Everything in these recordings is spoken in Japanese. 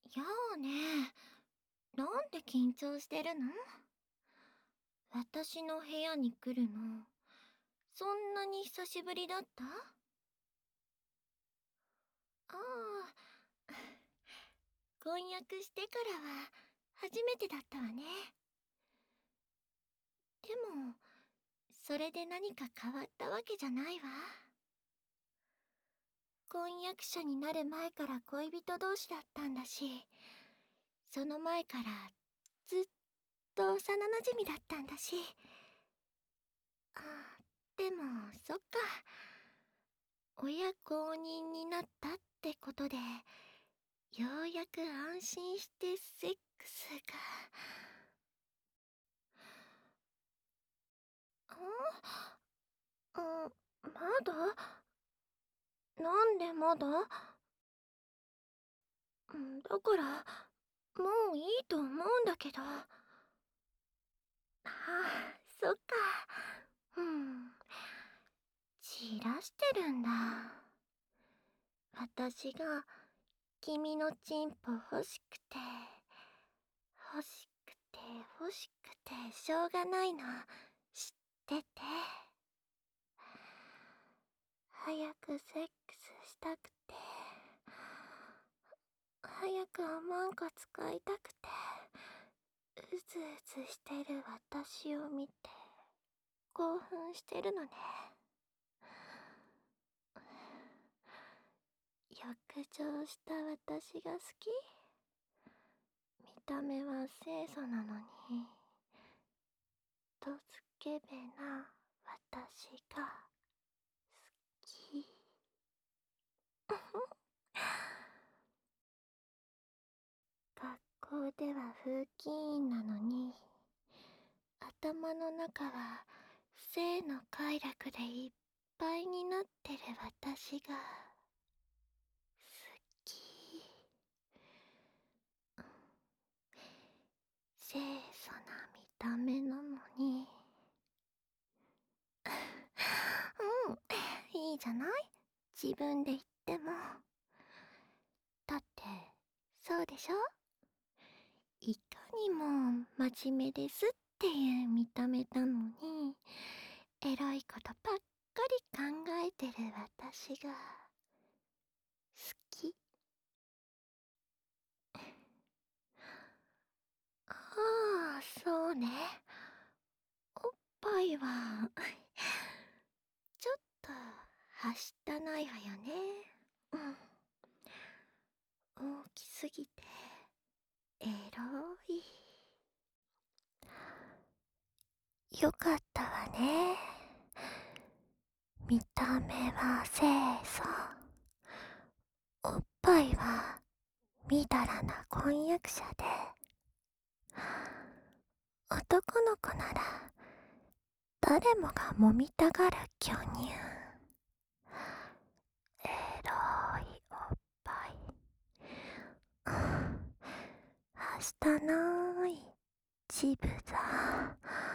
やあね。なんで緊張してるの？私の部屋に来るの、そんなに久しぶりだった？ああ、婚約してからは初めてだったわね。でも、それで何か変わったわけじゃないわ。婚約者になる前から恋人同士だったんだし、その前からずっと幼馴染だったんだし。あ、でも、そっか。親公認になったってことで、ようやく安心してセックスが。まだ？なんでまだ？だから、もういいと思うんだけど。そっか。うん。散らしてるんだ。私が君のチンポ欲しくて、欲しくて、欲しくてしょうがないの知ってて。早くセックスしたくて、早くおまんこ使いたくて、うずうずしてる私を見て興奮してるのね。浴場した私が好き？見た目は清楚なのにとスケベな私が好き。学校では風紀委員なのに、頭の中は性の快楽でいっぱいになってる私が好き。清楚な見た目なのに。いいじゃない、自分で言っても。だってそうでしょ、いかにも真面目ですっていう見た目なのに、エロいことばっかり考えてる私が好き。ああ、そうね。おっぱいはちょっとはしたないわよね。大きすぎてエロい。よかったわね。見た目は清楚、おっぱいはみだらな婚約者で、男の子なら誰もが揉みたがる巨乳。エロいおっぱい。はしたないジブだ。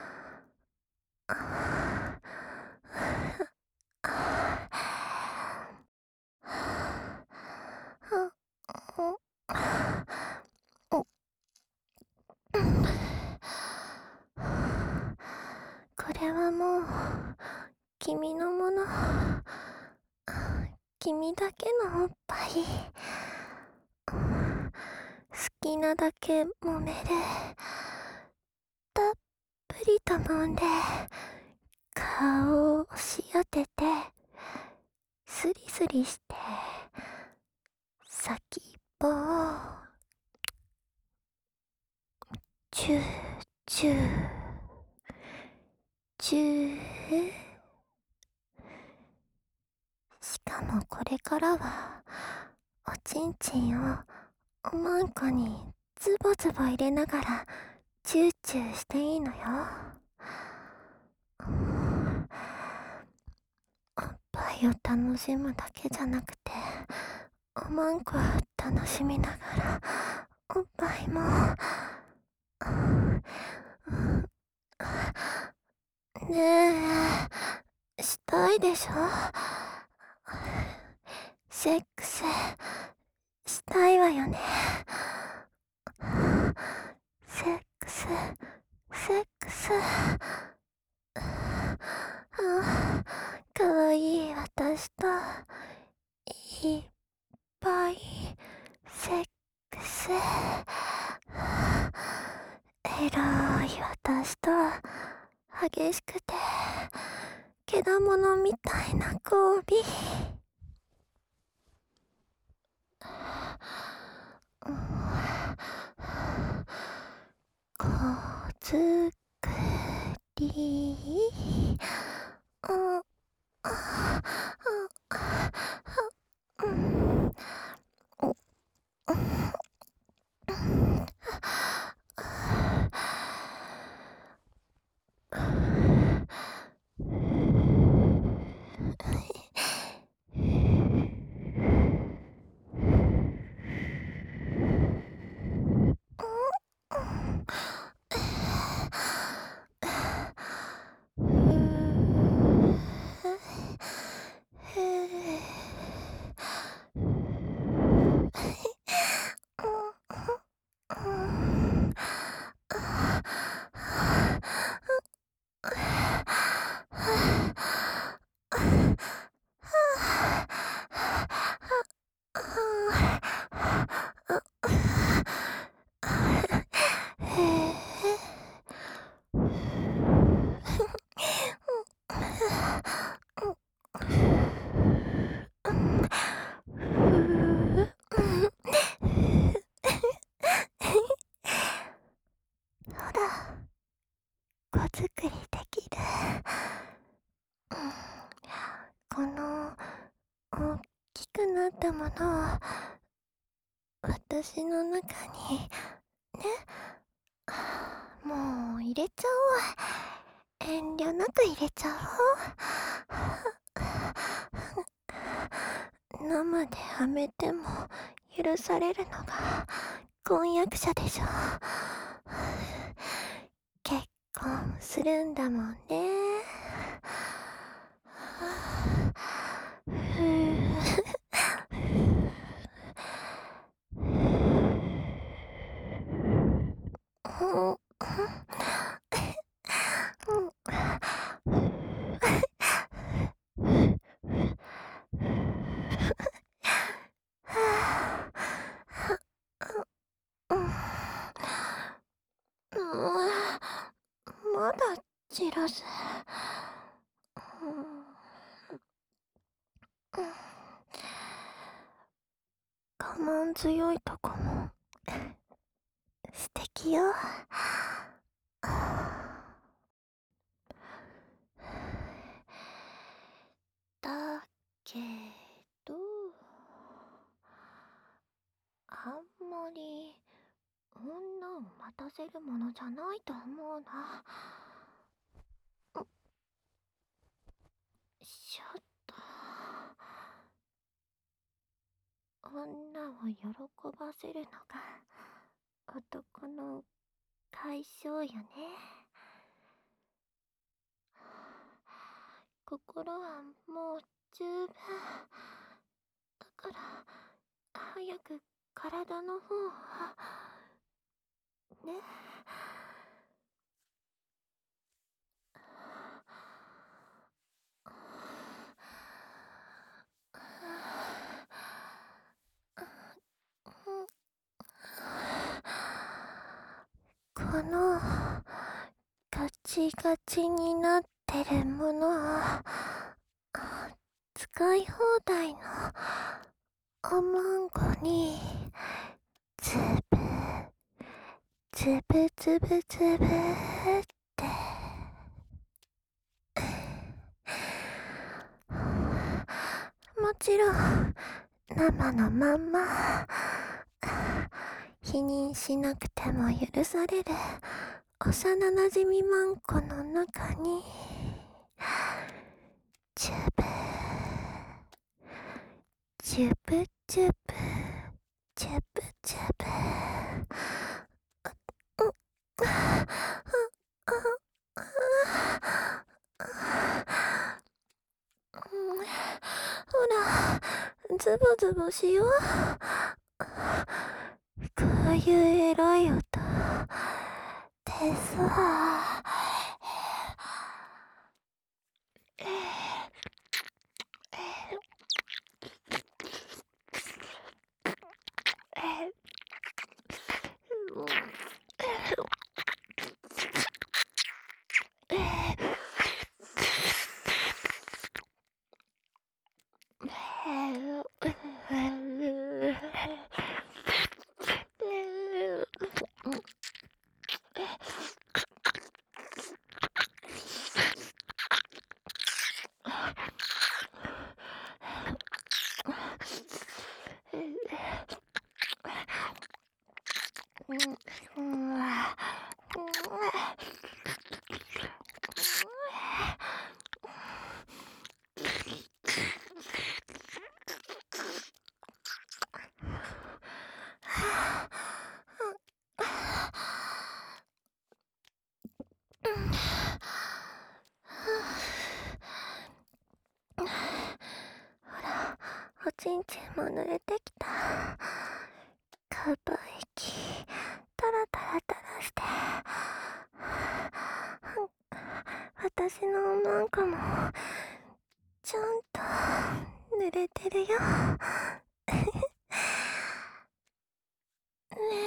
これはもう君のもの。君だけのおっぱい。好きなだけ揉める。たっぷりと揉んで顔を押し当てて、スリスリして先っぽをチューチューチュー。しかもこれからはおちんちんをおまんこにズボズボ入れながらチューチューしていいのよ。おっぱいを楽しむだけじゃなくて、おまんこを楽しみながらおっぱいも。ねえ、したいでしょ？セックスしたいわよね。 ス。エロい私と激しくてけだものみたいな交尾。小作り。ほら、子作りできる。この大きくなったものを私の中にね、もう入れちゃおう。遠慮なく入れちゃおう。生ではめても許されるのが婚約者でしょ。結婚するんだもんね。まだ散らす。我慢強いとこも素敵よ。だけどあんまり女を待たせるものじゃないと思うな。ちょっと女を喜ばせるのが男の解消よね。心はもう十分だから、早く体の方はね。このガチガチになってるものを使い放題のおまんごにつぶつぶつぶつぶってもちろん生のまんま否認しなくても許される幼なじみまんこの中にチュブチュブチュブチュブチュブほらズボズボしよう。こういうエロい音でさ、 おちんちんも濡れてきた。カーパー液タラタラタラして、私のおまんこもちゃんと濡れてるよ。ね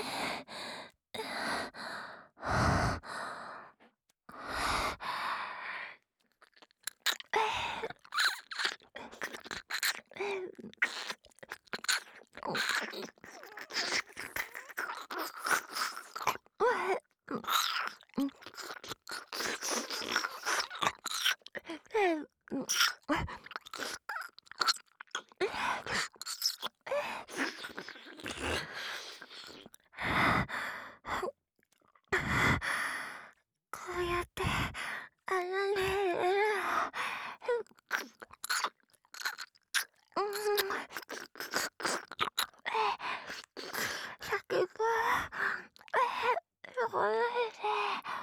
こうやってあられる。100分おいしい。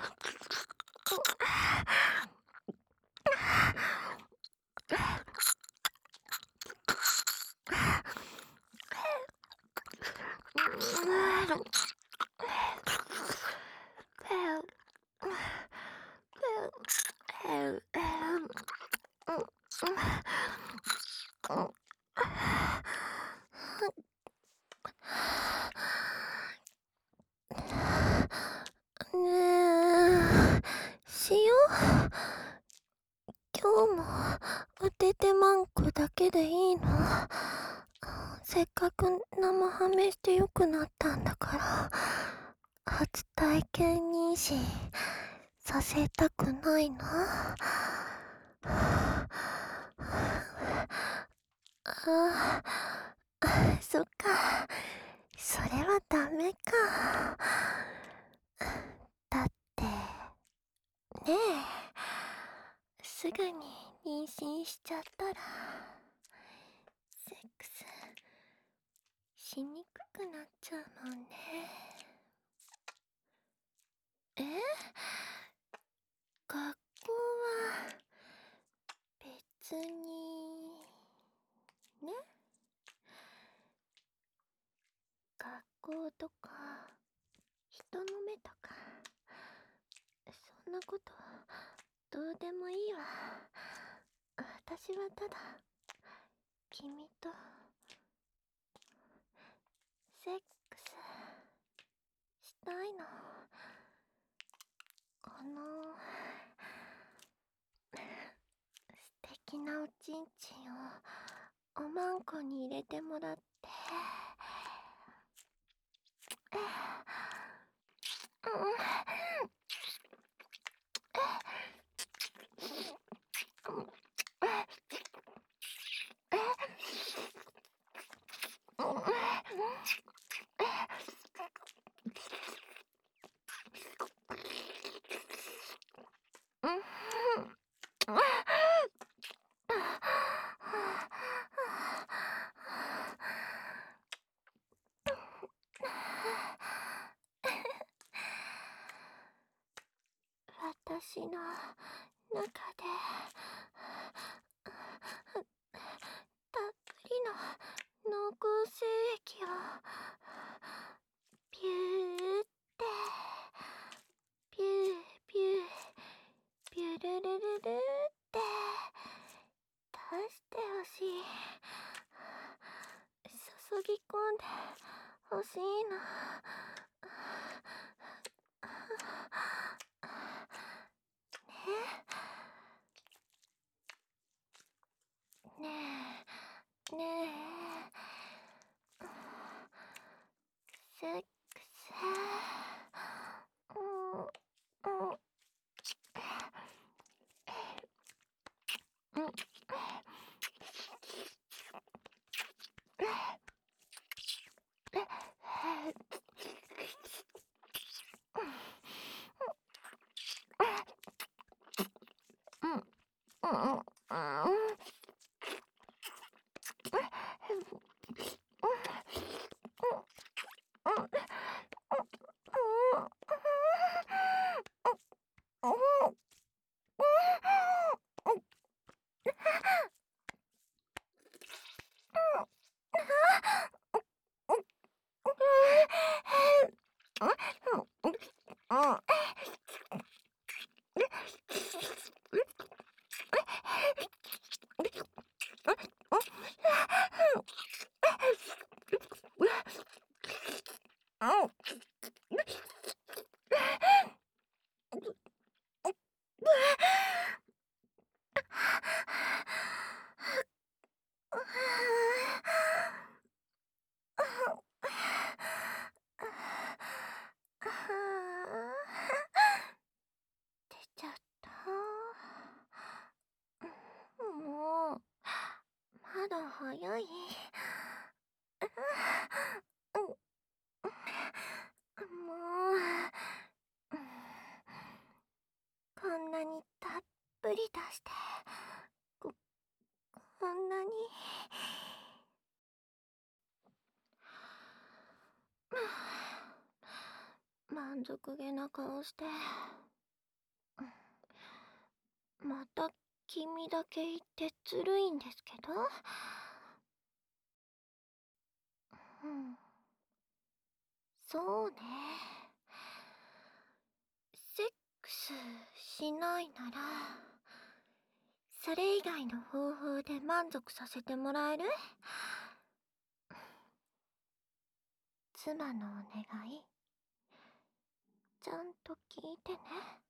ねえ、しよう。今日もおててまんこだけでいいの？せっかく生ハメして良くなったんだから、初体験妊娠させたくないの？ああ、そっか。それはダメか。だってねえ、すぐに妊娠しちゃったらセックスしにくくなっちゃうもんね。え？学校は別にね。学校とか人の目とかそんなことどうでもいいわ。私はただ君とセックスしたいの。この素敵なおちんちんをおまんこに入れてもらって、私の中でたっぷりの濃厚精液をピューってピューピューピュルルルルって出してほしい。注ぎ込んでほしいの。ねえねえ、 セックス。うんうんうん出ちゃった。もうまだ早い。もうこんなにたっぷり出して、ここんなに満足げな顔して、また君だけ言ってずるいんですけど。そうね。セックスしないなら、それ以外の方法で満足させてもらえる？妻のお願い、ちゃんと聞いてね。